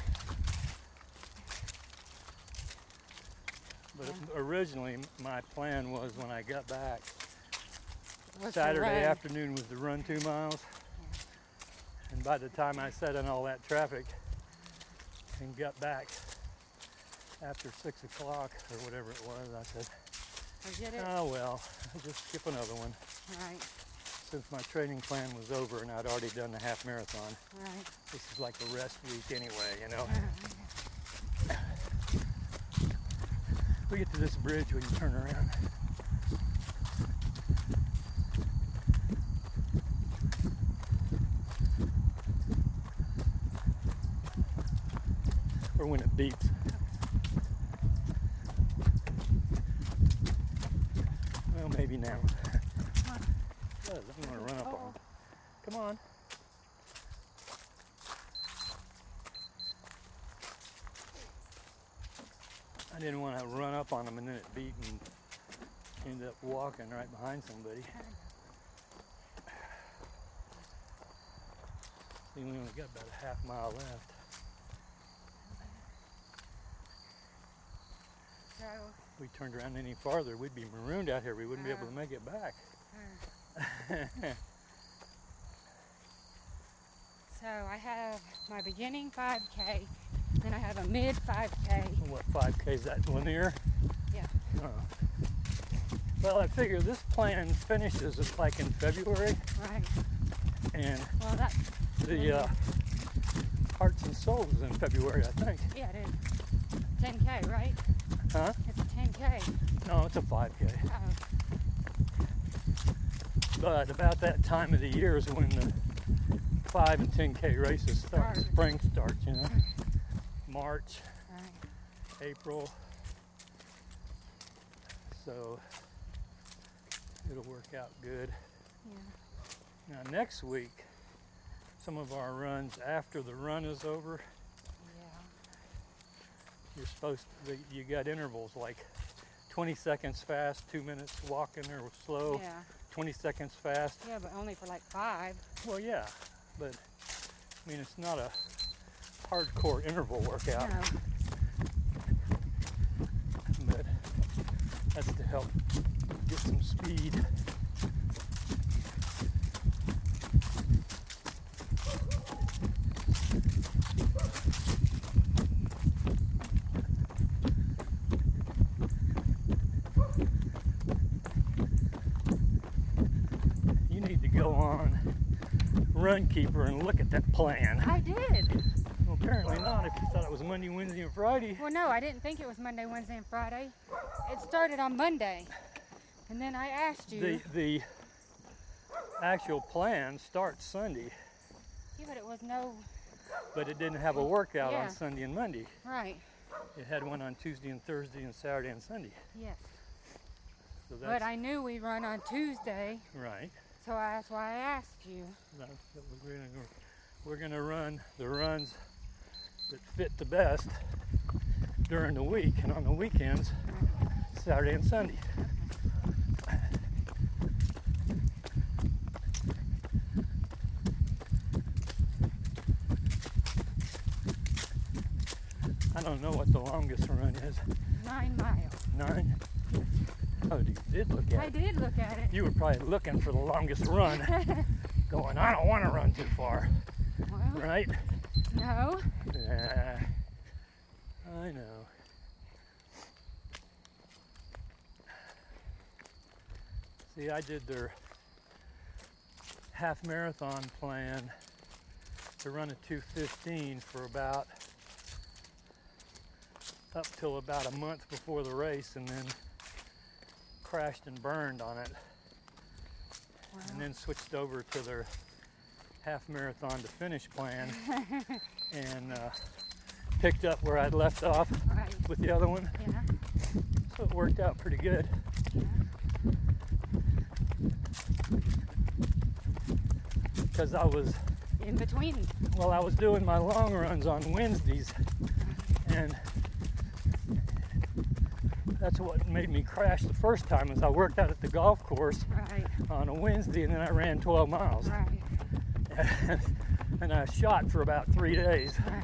But originally, my plan was when I got back, Was to Saturday run. afternoon was to run two miles. And by the time I sat in all that traffic and got back after six o'clock or whatever it was, I said, Forget it. oh well, I'll just skip another one. Right, Since my training plan was over and I'd already done the half marathon, right. this is like a rest week anyway, you know. We get to this bridge, we can turn around. Or when it beeps. Well, maybe now. Good, I'm gonna run up on him. Come on. I didn't want to run up on him and then it beat and end up walking right behind somebody. See, we only got about a half mile left. So, If we turned around any farther, we'd be marooned out here. We wouldn't be able to make it back. uh, so I have my beginning five K, then I have a mid five K. What, five K is that linear? Yeah. Uh, well, I figure this plan finishes it like in February, Right. and Well, that. the uh, Hearts and Souls is in February, I think. Yeah, it is. ten K, right? Huh? It's a ten K. No, it's a five K. Oh, But about that time of the year is when the five and ten K races start. Start. Spring starts, you know. March, right. April. So it'll work out good. Yeah. Now next week, some of our runs after the run is over, Yeah. you're supposed to, you got intervals like twenty seconds fast, two minutes walking or slow, Yeah. twenty seconds fast. Yeah, but only for like five. Well, yeah, but I mean, it's not a hardcore interval workout, No. but that's to help get some speed. You need to go on Runkeeper and look at that plan. I did. Well, apparently not if you thought it was Monday, Wednesday, and Friday. Well, no, I didn't think it was Monday, Wednesday, and Friday. It started on Monday. And then I asked you. The, the actual plan starts Sunday, Yeah, but it was no. but it didn't have a workout Yeah. on Sunday and Monday. Right. It had one on Tuesday and Thursday and Saturday and Sunday. Yes. So But that's I knew we run on Tuesday, right. so that's why I asked you. That's what we're gonna go. We're gonna run the runs that fit the best during the week, and on the weekends, Saturday and Sunday. I don't know what the longest run is. Nine miles. Nine? Oh, you did look at I it. did look at it. You were probably looking for the longest run, going, I don't want to run too far, Well, right? no. Yeah, I know. See, I did their half marathon plan to run a two fifteen for about up till about a month before the race, and then crashed and burned on it, Wow. and then switched over to their half marathon to finish plan and uh, picked up where I'd left off Right. with the other one. Yeah. So it worked out pretty good. Because I was, In between. well, I was doing my long runs on Wednesdays, and that's what made me crash the first time. Is I worked out at the golf course Right. on a Wednesday, and then I ran twelve miles, Right. and I shot for about three days Right.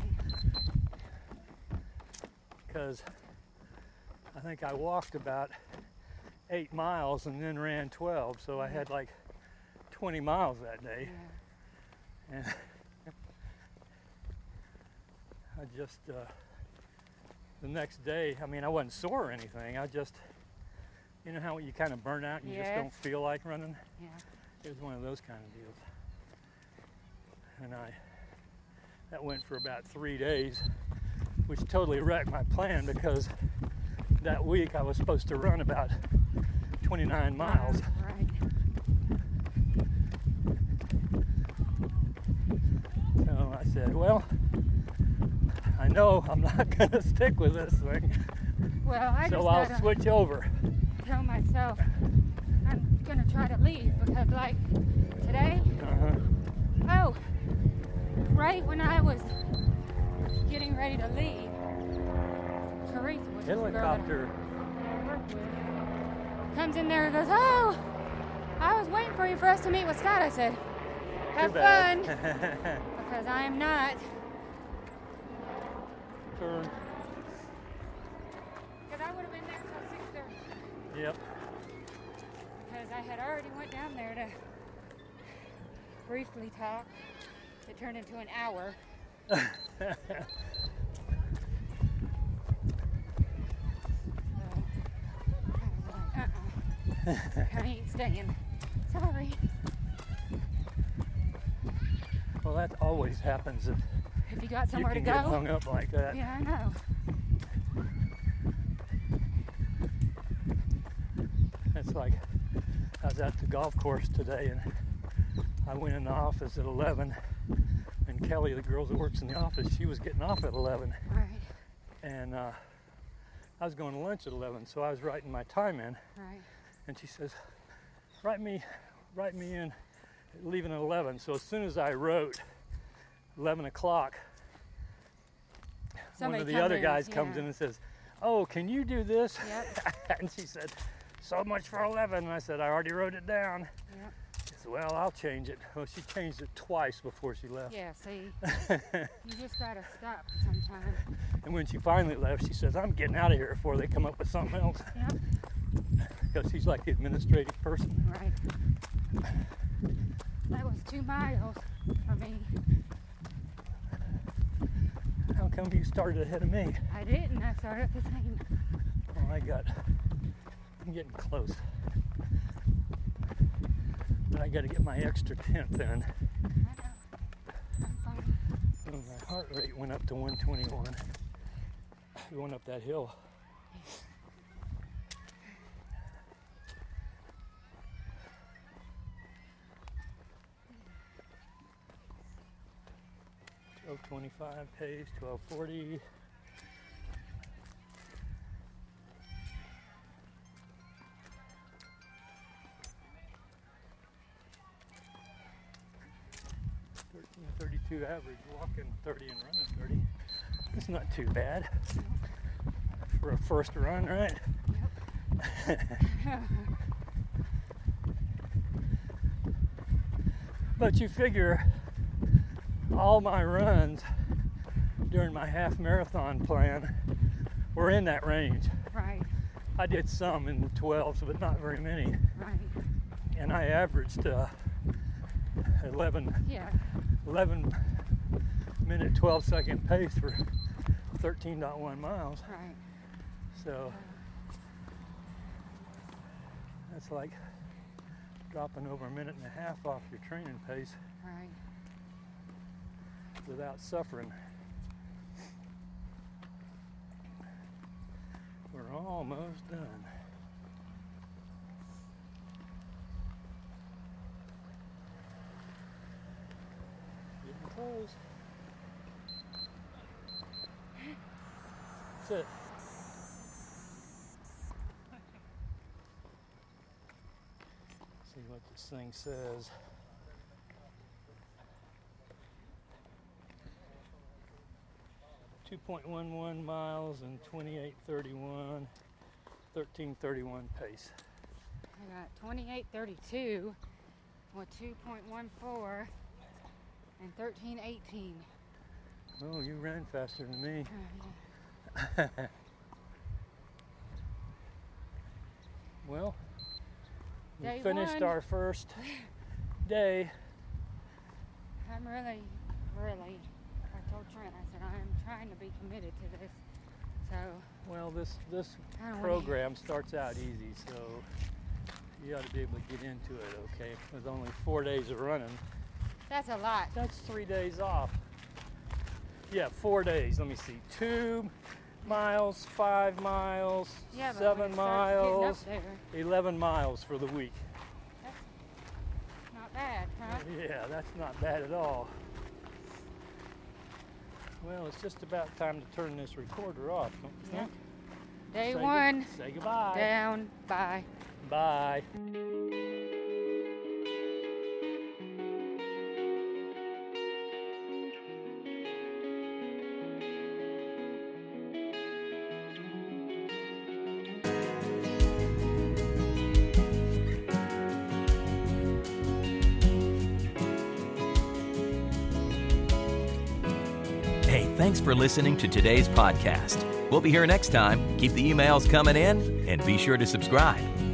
because I think I walked about eight miles and then ran twelve, so I had like twenty miles that day. Yeah. And I just, uh, the next day, I mean, I wasn't sore or anything. I just, you know how you kind of burn out and you just Yes. don't feel like running? Yeah. It was one of those kind of deals. And I, that went for about three days, which totally wrecked my plan because that week I was supposed to run about twenty-nine miles. Right. So I said, well, I know I'm not going to stick with this thing, Well, I so just I'll gotta switch over. tell myself I'm gonna try to leave because, like, today, Uh-huh. oh, right when I was getting ready to leave, Teresa, which is the girl that Helicopter. I work with, comes in there and goes, "Oh, I was waiting for you for us to meet with Scott." I said, "Have Too bad. fun," because I am not. Turn. Because I would have been there until six thirty. Yep. Because I had already went down there to briefly talk. It turned into an hour. So, I was like, uh-uh. I ain't staying. Sorry. Well, that always happens if If you got you somewhere to can go. get hung up like that. Yeah, I know. It's like I was at the golf course today, and I went in the office at eleven, and Kelly, the girl that works in the office, she was getting off at eleven, Right, and uh, I was going to lunch at eleven, so I was writing my time in, right. and she says, write me, write me in leaving at eleven. So as soon as I wrote eleven o'clock, Somebody one of the come other in, guys yeah. comes in and says, "Oh, can you do this?" Yep. And she said, "So much for eleven." And I said, "I already wrote it down." Yep. She said, "Well, I'll change it." Well, she changed it twice before she left. Yeah, see, you just gotta stop sometime. And when she finally left, she says, "I'm getting out of here before they come up with something else." Yep, Because she's like the administrative person. right. That was two miles for me. How come you started ahead of me? I didn't, I started at the same. Oh, I got, I'm getting close. But I got to get my extra tenth in. I know. I'm fine. And my heart rate went up to one twenty-one. Going up that hill. twelve twenty-five pace, twelve forty. thirteen thirty-two average, walking thirty and running thirty. It's not too bad for a first run, right? But you figure all my runs during my half marathon plan were in that range. Right, I did some in the twelves, but not very many. right. And I averaged uh, eleven, Yeah, eleven minute, twelve second pace for thirteen point one miles. right. So that's like dropping over a minute and a half off your training pace Right. without suffering. We're almost done. Getting close. That's it. See what this thing says. two point one one miles and twenty-eight thirty-one, thirteen thirty-one pace. I got twenty-eight thirty-two with two point one four and thirteen eighteen. Oh, you ran faster than me. Uh, yeah. Well, we Day finished one. our first day. I'm really, really, I told Trent, I said, I'm trying to be committed to this. So, Well, this this I don't wanna- program starts out easy, so you ought to be able to get into it, okay? With only four days of running. that's a lot. That's three days off. Yeah, four days. Let me see. Two miles, five miles, Yeah, but when seven it starts getting up miles, there, eleven miles for the week. that's not bad, huh? Yeah, that's not bad at all. Well, it's just about time to turn this recorder off, don't you Yeah. think? Day Say good- one, Say goodbye. down, bye. Bye. Hey, thanks for listening to today's podcast. We'll be here next time. Keep the emails coming in and be sure to subscribe.